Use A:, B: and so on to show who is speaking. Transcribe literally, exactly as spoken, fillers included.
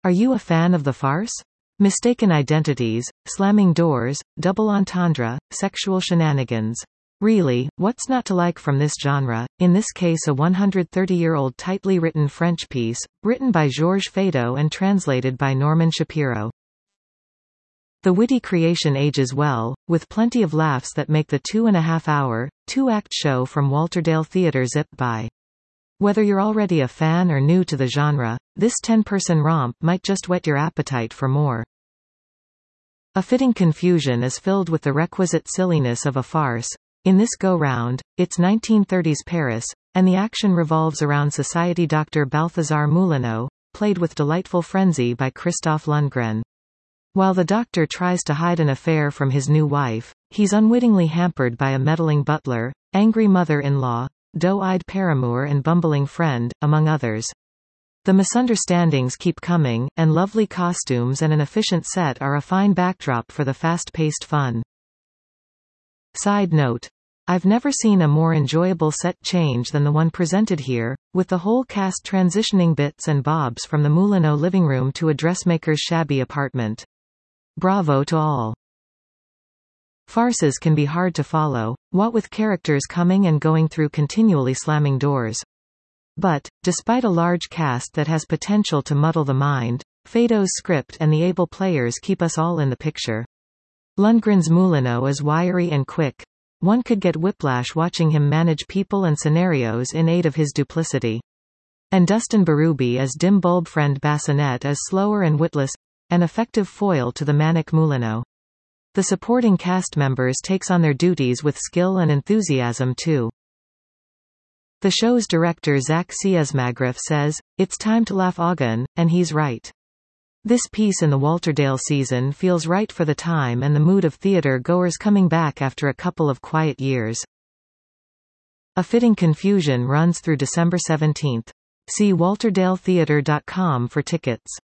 A: Are you a fan of the farce? Mistaken identities, slamming doors, double entendre, sexual shenanigans. Really, what's not to like from this genre, in this case a one hundred thirty-year-old tightly written French piece, written by Georges Feydeau and translated by Norman Shapiro. The witty creation ages well, with plenty of laughs that make the two-and-a-half-hour, two-act show from Walterdale Theatre zip by. Whether you're already a fan or new to the genre, this ten-person romp might just whet your appetite for more. A fitting confusion is filled with the requisite silliness of a farce. In this go-round, it's nineteen thirties Paris, and the action revolves around society doctor Balthazar Moulineau, played with delightful frenzy by Christoph Lundgren. While the doctor tries to hide an affair from his new wife, he's unwittingly hampered by a meddling butler, angry mother-in-law, doe-eyed paramour and bumbling friend, among others. The misunderstandings keep coming, and lovely costumes and an efficient set are a fine backdrop for the fast-paced fun. Side note. I've never seen a more enjoyable set change than the one presented here, with the whole cast transitioning bits and bobs from the Moulineau living room to a dressmaker's shabby apartment. Bravo to all. Farces can be hard to follow, what with characters coming and going through continually slamming doors. But, despite a large cast that has potential to muddle the mind, Feydeau's script and the able players keep us all in the picture. Lundgren's Moulineau is wiry and quick. One could get whiplash watching him manage people and scenarios in aid of his duplicity. And Dustin Baruby as dim bulb friend Bassinet is slower and witless, an effective foil to the manic Moulineau. The supporting cast members takes on their duties with skill and enthusiasm too. The show's director Zach Siesmagraf says, "It's time to laugh again," and he's right. This piece in the Walterdale season feels right for the time and the mood of theatre-goers coming back after a couple of quiet years. A fitting confusion runs through December seventeenth. See walterdale theatre dot com for tickets.